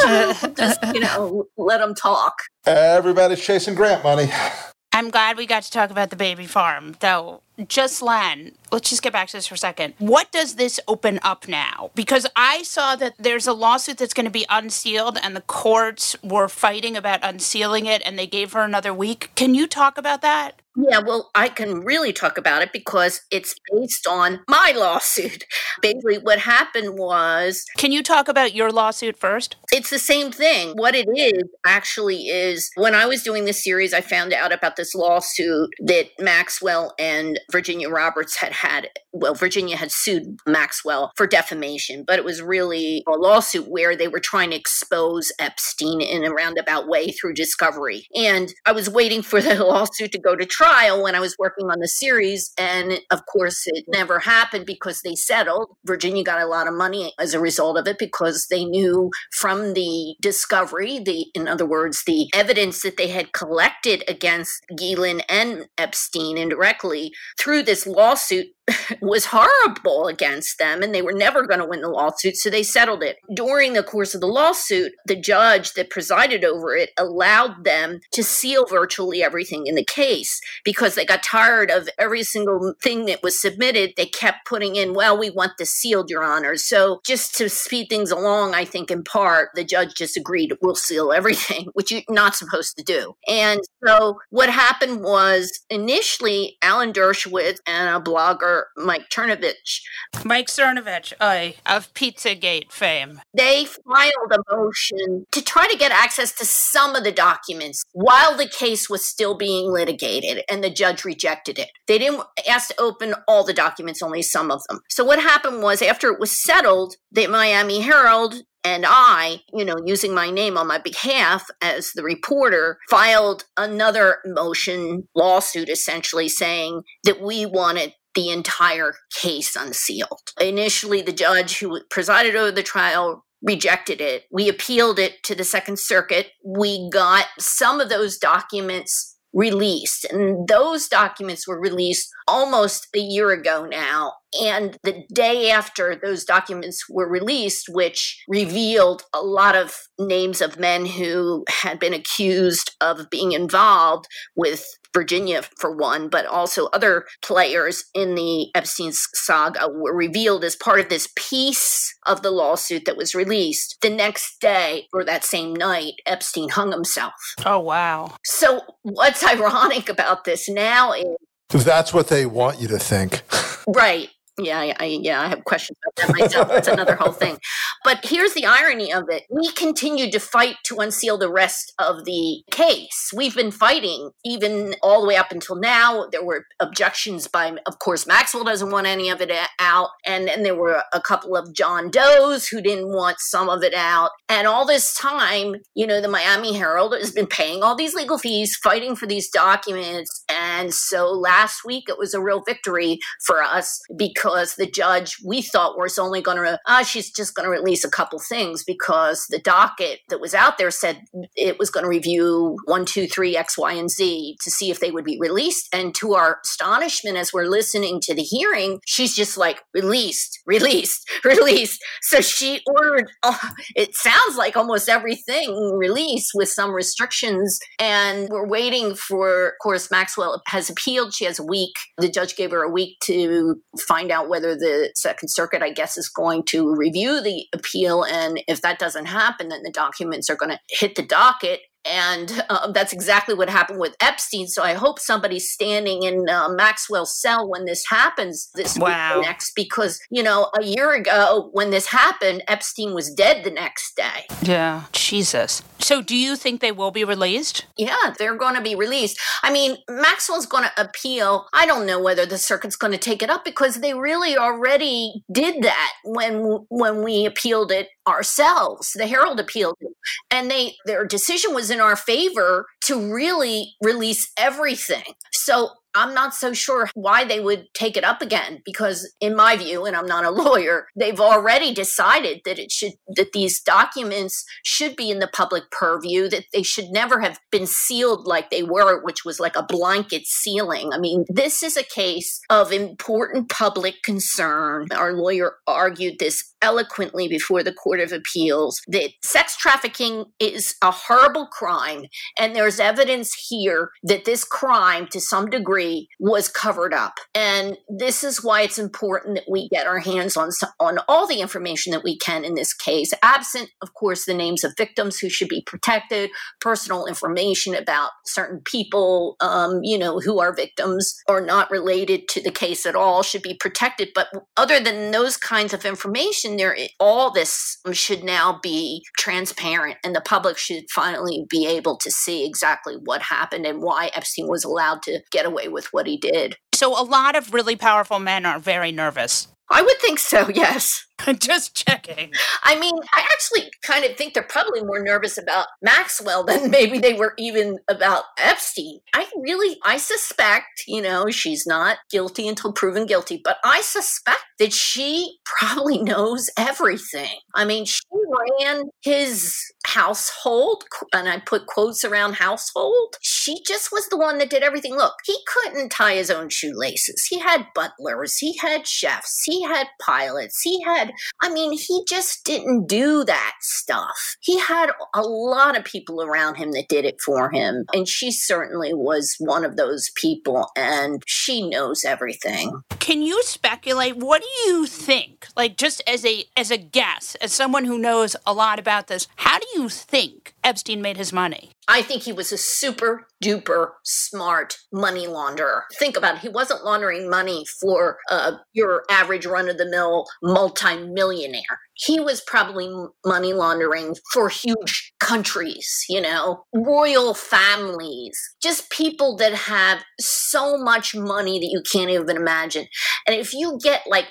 let him talk. Everybody's chasing grant money. I'm glad we got to talk about the baby farm, though. Just Len, let's just get back to this for a second. What does this open up now? Because I saw that there's a lawsuit that's going to be unsealed and the courts were fighting about unsealing it and they gave her another week. Can you talk about that? Yeah, well, I can really talk about it because it's based on my lawsuit. Basically, what happened was... Can you talk about your lawsuit first? It's the same thing. What it is, actually, is when I was doing this series, I found out about this lawsuit that Maxwell and Virginia Roberts had Virginia had sued Maxwell for defamation, but it was really a lawsuit where they were trying to expose Epstein in a roundabout way through discovery. And I was waiting for the lawsuit to go to trial when I was working on the series. And of course, it never happened because they settled. Virginia got a lot of money as a result of it because they knew from the discovery, in other words, the evidence that they had collected against Gielin and Epstein indirectly through this lawsuit was horrible against them, and they were never going to win the lawsuit, so they settled it. During the course of the lawsuit, the judge that presided over it allowed them to seal virtually everything in the case because they got tired of every single thing that was submitted. They kept putting in, well, we want this sealed, Your Honor. So just to speed things along, I think in part, the judge just agreed, we'll seal everything, which you're not supposed to do. And so what happened was initially Alan Dershowitz and a blogger, Mike Cernovich, of Pizzagate fame. They filed a motion to try to get access to some of the documents while the case was still being litigated, and the judge rejected it. They didn't ask to open all the documents, only some of them. So what happened was after it was settled, the Miami Herald and I, using my name on my behalf as the reporter, filed another motion lawsuit essentially saying that we wanted the entire case unsealed. Initially, the judge who presided over the trial rejected it. We appealed it to the Second Circuit. We got some of those documents released, and those documents were released almost a year ago now. And the day after those documents were released, which revealed a lot of names of men who had been accused of being involved with Virginia, for one, but also other players in the Epstein saga were revealed as part of this piece of the lawsuit that was released. The next day, or that same night, Epstein hung himself. Oh, wow. So what's ironic about this now is... That's what they want you to think. Right. Yeah, I have questions about that myself. That's another whole thing. But here's the irony of it. We continued to fight to unseal the rest of the case. We've been fighting even all the way up until now. There were objections by, of course, Maxwell doesn't want any of it out. And then there were a couple of John Does who didn't want some of it out. And all this time, the Miami Herald has been paying all these legal fees, fighting for these documents. And so last week it was a real victory for us because the judge, we thought, was only going to, she's just going to release a couple things because the docket that was out there said it was going to review 1, 2, 3, X, Y, and Z to see if they would be released. And to our astonishment, as we're listening to the hearing, she's just like, released. So she ordered, it sounds like almost everything released with some restrictions. And we're waiting for, of course, Maxwell has appealed. She has a week. The judge gave her a week to find out whether the Second Circuit, I guess, is going to review the appeal. And if that doesn't happen, then the documents are going to hit the docket. And that's exactly what happened with Epstein. So I hope somebody's standing in Maxwell's cell when this happens this week next, because, a year ago when this happened, Epstein was dead the next day. Yeah, Jesus. So do you think they will be released? Yeah, they're going to be released. I mean, Maxwell's going to appeal. I don't know whether the circuit's going to take it up because they really already did that when we appealed it ourselves. The Herald appealed it, and their decision was in our favor to really release everything. So I'm not so sure why they would take it up again, because in my view, and I'm not a lawyer, they've already decided that these documents should be in the public purview, that they should never have been sealed like they were, which was like a blanket sealing. I mean, this is a case of important public concern. Our lawyer argued this eloquently before the Court of Appeals, that sex trafficking is a horrible crime, and there's evidence here that this crime, to some degree, was covered up. And this is why it's important that we get our hands on all the information that we can in this case, absent, of course, the names of victims who should be protected, personal information about certain people, who are victims or not related to the case at all should be protected. But other than those kinds of information, all this should now be transparent, and the public should finally be able to see exactly what happened and why Epstein was allowed to get away with what he did. So a lot of really powerful men are very nervous. I would think so, yes. Just checking. I mean, I actually kind of think they're probably more nervous about Maxwell than maybe they were even about Epstein. I suspect, she's not guilty until proven guilty, but I suspect that she probably knows everything. I mean, she ran his household, and I put quotes around household. She just was the one that did everything. Look, he couldn't tie his own shoelaces. He had butlers, he had chefs, he had pilots, he just didn't do that stuff. He had a lot of people around him that did it for him. And she certainly was one of those people, and she knows everything. Can you speculate? What do you think? Like, just as a guess, as someone who knows a lot about this, how do you think Epstein made his money? I think he was a super duper smart money launderer. Think about it. He wasn't laundering money for your average run-of-the-mill multimillionaire. He was probably money laundering for huge countries, royal families, just people that have so much money that you can't even imagine. And if you get like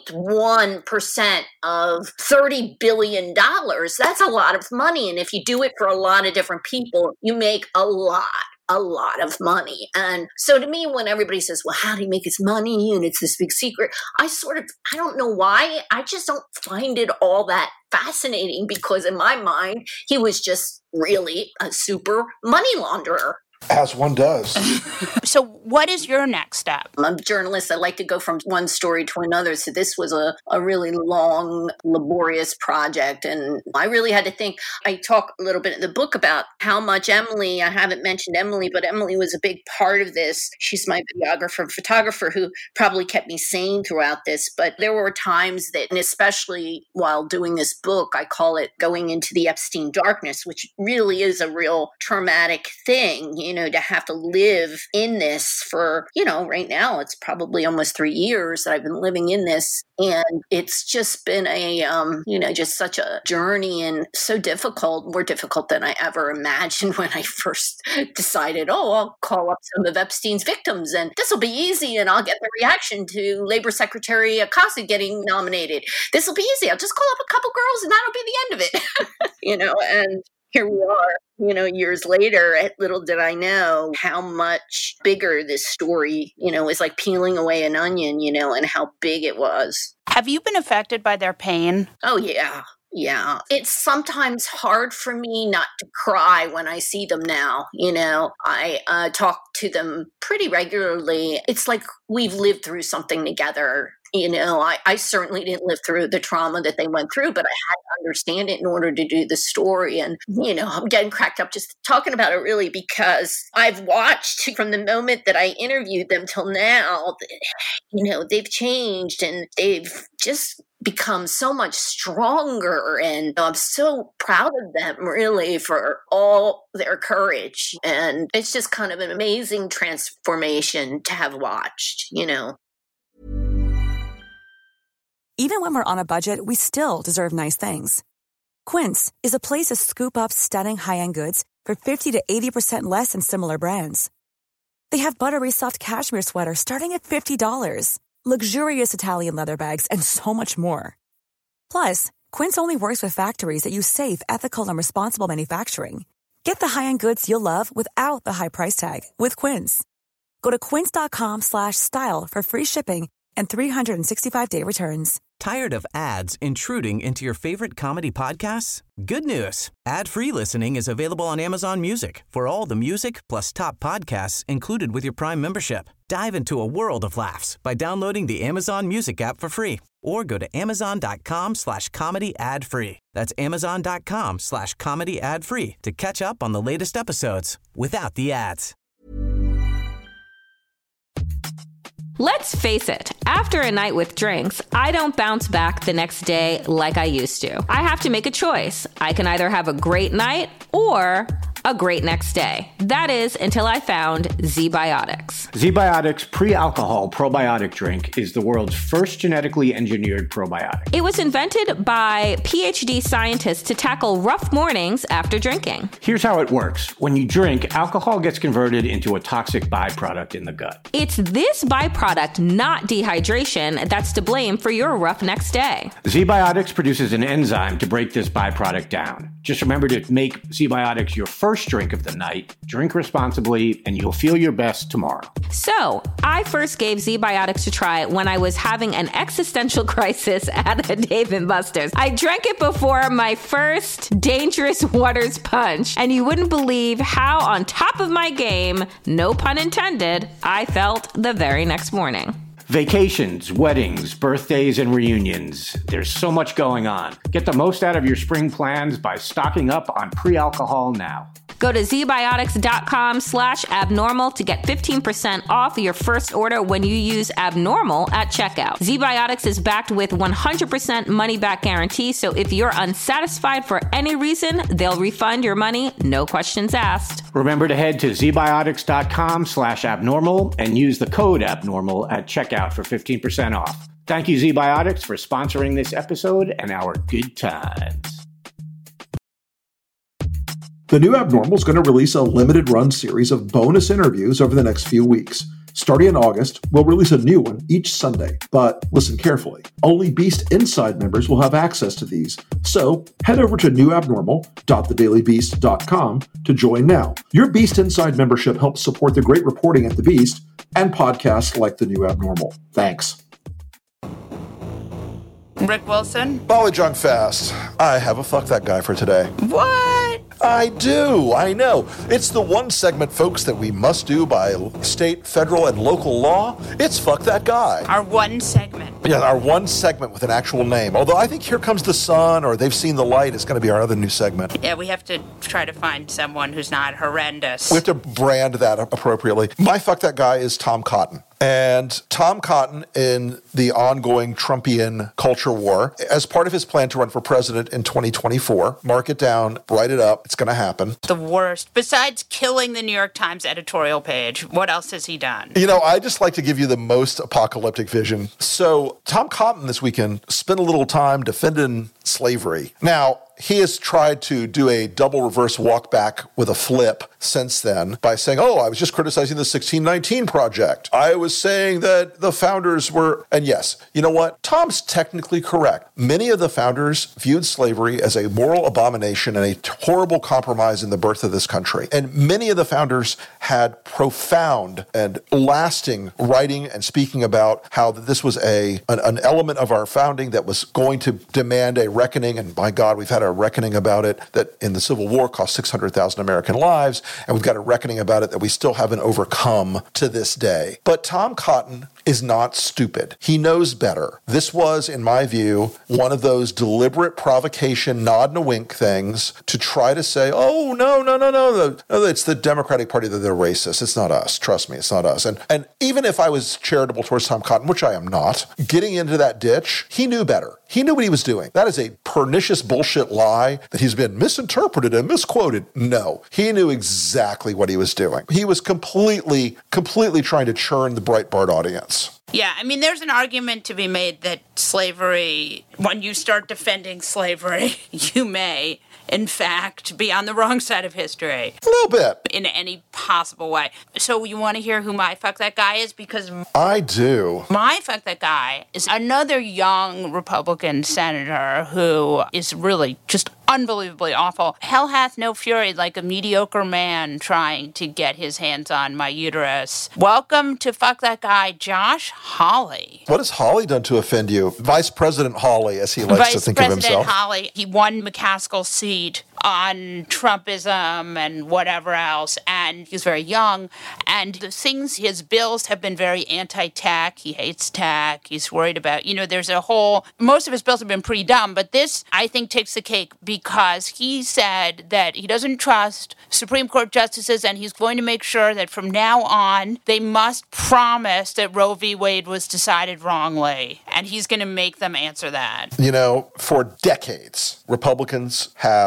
0.1% of $30 billion, that's a lot of money. And if you do it for a lot of different people, you make a lot of money. And so to me, when everybody says, well, how do you make his money? And it's this big secret. I don't know why. I just don't find it all that fascinating, because in my mind, he was just really a super money launderer. As one does. So what is your next step? I'm a journalist. I like to go from one story to another. So this was a really long, laborious project. And I really had to think. I talk a little bit in the book about how much Emily, I haven't mentioned Emily, but Emily was a big part of this. She's my videographer and photographer who probably kept me sane throughout this. But there were times that, and especially while doing this book, I call it going into the Epstein darkness, which really is a real traumatic thing, to have to live in this for, right now, it's probably almost 3 years that I've been living in this. And it's just been just such a journey, and so difficult, more difficult than I ever imagined when I first decided, I'll call up some of Epstein's victims and this will be easy and I'll get the reaction to Labor Secretary Acosta getting nominated. This will be easy. I'll just call up a couple girls and that'll be the end of it, and here we are, years later. Little did I know how much bigger this story, is like peeling away an onion, and how big it was. Have you been affected by their pain? Oh, yeah. Yeah. It's sometimes hard for me not to cry when I see them now. I talk to them pretty regularly. It's like we've lived through something together. I certainly didn't live through the trauma that they went through, but I had to understand it in order to do the story. And, I'm getting cracked up just talking about it, really, because I've watched from the moment that I interviewed them till now, they've changed and they've just become so much stronger. And I'm so proud of them, really, for all their courage. And it's just kind of an amazing transformation to have watched, Even when we're on a budget, we still deserve nice things. Quince is a place to scoop up stunning high-end goods for 50 to 80% less than similar brands. They have buttery soft cashmere sweaters starting at $50, luxurious Italian leather bags, and so much more. Plus, Quince only works with factories that use safe, ethical, and responsible manufacturing. Get the high-end goods you'll love without the high price tag with Quince. Go to quince.com/style for free shipping and 365-day returns. Tired of ads intruding into your favorite comedy podcasts? Good news. Ad-free listening is available on Amazon Music for all the music plus top podcasts included with your Prime membership. Dive into a world of laughs by downloading the Amazon Music app for free or go to amazon.com/comedy ad-free. That's amazon.com/comedy ad-free to catch up on the latest episodes without the ads. Let's face it, after a night with drinks, I don't bounce back the next day like I used to. I have to make a choice. I can either have a great night or a great next day. That is, until I found ZBiotics. ZBiotics Pre-Alcohol Probiotic Drink is the world's first genetically engineered probiotic. It was invented by PhD scientists to tackle rough mornings after drinking. Here's how it works. When you drink, alcohol gets converted into a toxic byproduct in the gut. It's this byproduct, not dehydration, that's to blame for your rough next day. ZBiotics produces an enzyme to break this byproduct down. Just remember to make ZBiotics your first drink of the night. Drink responsibly, and you'll feel your best tomorrow. So, I first gave ZBiotics a try when I was having an existential crisis at a Dave & Buster's. I drank it before my first Dangerous Waters punch, and you wouldn't believe how on top of my game, no pun intended, I felt the very next morning. Vacations, weddings, birthdays, and reunions. There's so much going on. Get the most out of your spring plans by stocking up on pre-alcohol now. Go to zbiotics.com/abnormal to get 15% off your first order when you use abnormal at checkout. ZBiotics is backed with 100% money-back guarantee, so if you're unsatisfied for any reason, they'll refund your money, no questions asked. Remember to head to zbiotics.com/abnormal and use the code abnormal at checkout for 15% off. Thank you, ZBiotics, for sponsoring this episode and our good times. The New Abnormal is going to release a limited-run series of bonus interviews over the next few weeks. Starting in August, we'll release a new one each Sunday. But listen carefully. Only Beast Inside members will have access to these. So head over to newabnormal.thedailybeast.com to join now. Your Beast Inside membership helps support the great reporting at The Beast and podcasts like The New Abnormal. Thanks. Rick Wilson? Molly Junk Fast. I have a fuck that guy for today. What? I do. I know. It's the one segment, folks, that we must do by state, federal, and local law. It's Fuck That Guy. Our one segment. Yeah, our one segment with an actual name. Although I think Here Comes the Sun or They've Seen the Light is going to be our other new segment. Yeah, we have to try to find someone who's not horrendous. We have to brand that appropriately. My Fuck That Guy is Tom Cotton. And Tom Cotton, in the ongoing Trumpian culture war, as part of his plan to run for president in 2024, mark it down, write it up, it's going to happen. The worst. Besides killing the New York Times editorial page, what else has he done? You know, I just like to give you the most apocalyptic vision. So Tom Cotton this weekend spent a little time defending slavery. Now, he has tried to do a double reverse walk back with a flip since then by saying, oh, I was just criticizing the 1619 Project. I was saying that the founders were, and yes, you know what? Tom's technically correct. Many of the founders viewed slavery as a moral abomination and a horrible compromise in the birth of this country. And many of the founders had profound and lasting writing and speaking about how this was an element of our founding that was going to demand a reckoning. And by God, we've had a reckoning about it that in the Civil War cost 600,000 American lives, and we've got a reckoning about it that we still haven't overcome to this day. But Tom Cotton is not stupid. He knows better. This was, in my view, one of those deliberate provocation, nod and a wink things to try to say, oh, no, it's the Democratic Party that they're racist. It's not us. Trust me, it's not us. And even if I was charitable towards Tom Cotton, which I am not, getting into that ditch, he knew better. He knew what he was doing. That is a pernicious bullshit lie that he's been misinterpreted and misquoted. No, he knew exactly what he was doing. He was completely trying to churn the Breitbart audience. Yeah, I mean, there's an argument to be made that slavery, when you start defending slavery, you may, in fact, be on the wrong side of history. A little bit. In any possible way. So you want to hear who my Fuck That Guy is? Because I do. My Fuck That Guy is another young Republican senator who is really just unbelievably awful. Hell hath no fury like a mediocre man trying to get his hands on my uterus. Welcome to Fuck That Guy, Josh Hawley. What has Hawley done to offend you? Vice President Hawley, as he likes to think of himself. Vice President Hawley. He won McCaskill's seat on Trumpism and whatever else, and he's very young, and the things, his bills have been very anti-tech. He hates tech. He's worried about, there's a whole, most of his bills have been pretty dumb, but this, I think, takes the cake because he said that he doesn't trust Supreme Court justices, and he's going to make sure that from now on, they must promise that Roe v. Wade was decided wrongly, and he's going to make them answer that. For decades, Republicans have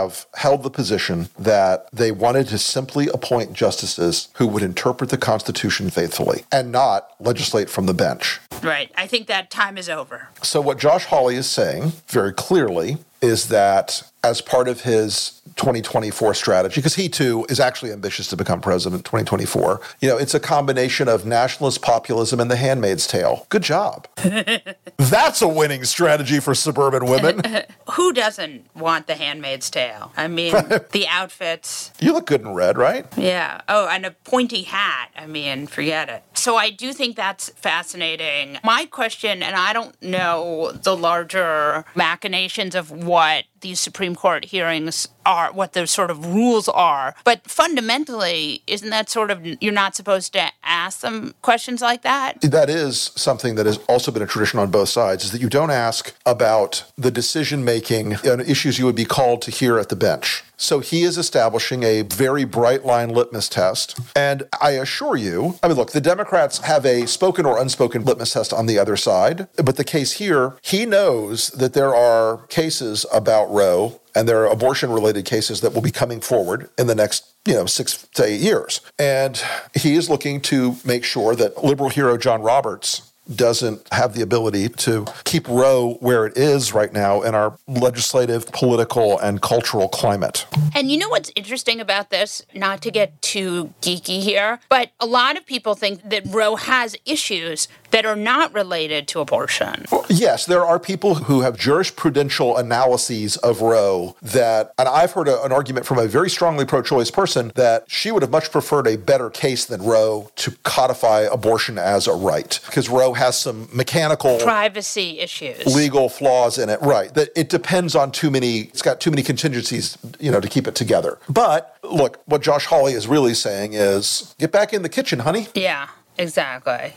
held the position that they wanted to simply appoint justices who would interpret the Constitution faithfully and not legislate from the bench. Right. I think that time is over. So what Josh Hawley is saying very clearly is that as part of his 2024 strategy, because he too is actually ambitious to become president in 2024, it's a combination of nationalist populism and The Handmaid's Tale. Good job. That's a winning strategy for suburban women. Who doesn't want The Handmaid's Tale? I mean, the outfits. You look good in red, right? Yeah. Oh, and a pointy hat. I mean, forget it. So I do think that's fascinating. My question, and I don't know the larger machinations of what these Supreme Court hearings are, what the sort of rules are, but fundamentally, isn't that sort of, you're not supposed to ask them questions like that? That is something that has also been a tradition on both sides, is that you don't ask about the decision-making on issues you would be called to hear at the bench. So he is establishing a very bright line litmus test. And I assure you, look, the Democrats have a spoken or unspoken litmus test on the other side. But the case here, he knows that there are cases about Roe and there are abortion-related cases that will be coming forward in the next 6 to 8 years. And he is looking to make sure that liberal hero John Roberts doesn't have the ability to keep Roe where it is right now in our legislative, political, and cultural climate. And you know what's interesting about this? Not to get too geeky here, but a lot of people think that Roe has issues that are not related to abortion. Well, yes, there are people who have jurisprudential analyses of Roe that, and I've heard an argument from a very strongly pro-choice person that she would have much preferred a better case than Roe to codify abortion as a right, because Roe has some mechanical privacy issues, legal flaws in it, right? That it depends on it's got too many contingencies, to keep it together. But look, what Josh Hawley is really saying is, get back in the kitchen, honey. Yeah, exactly.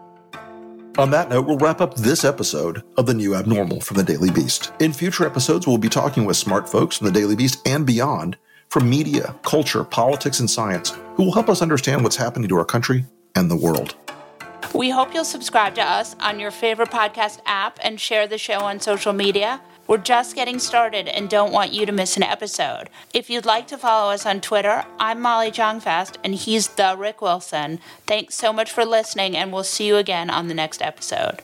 On that note, we'll wrap up this episode of The New Abnormal from The Daily Beast. In future episodes, we'll be talking with smart folks from The Daily Beast and beyond, from media, culture, politics, and science, who will help us understand what's happening to our country and the world. We hope you'll subscribe to us on your favorite podcast app and share the show on social media. We're just getting started and don't want you to miss an episode. If you'd like to follow us on Twitter, I'm Molly Jong-Fast, and he's the Rick Wilson. Thanks so much for listening, and we'll see you again on the next episode.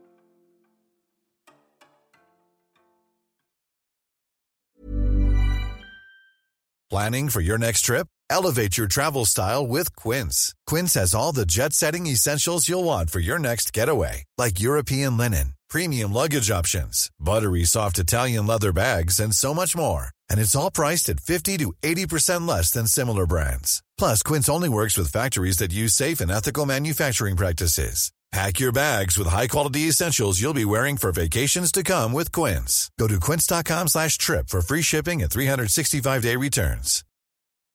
Planning for your next trip? Elevate your travel style with Quince. Quince has all the jet-setting essentials you'll want for your next getaway, like European linen, premium luggage options, buttery soft Italian leather bags, and so much more. And it's all priced at 50 to 80% less than similar brands. Plus, Quince only works with factories that use safe and ethical manufacturing practices. Pack your bags with high-quality essentials you'll be wearing for vacations to come with Quince. Go to quince.com/trip for free shipping and 365-day returns.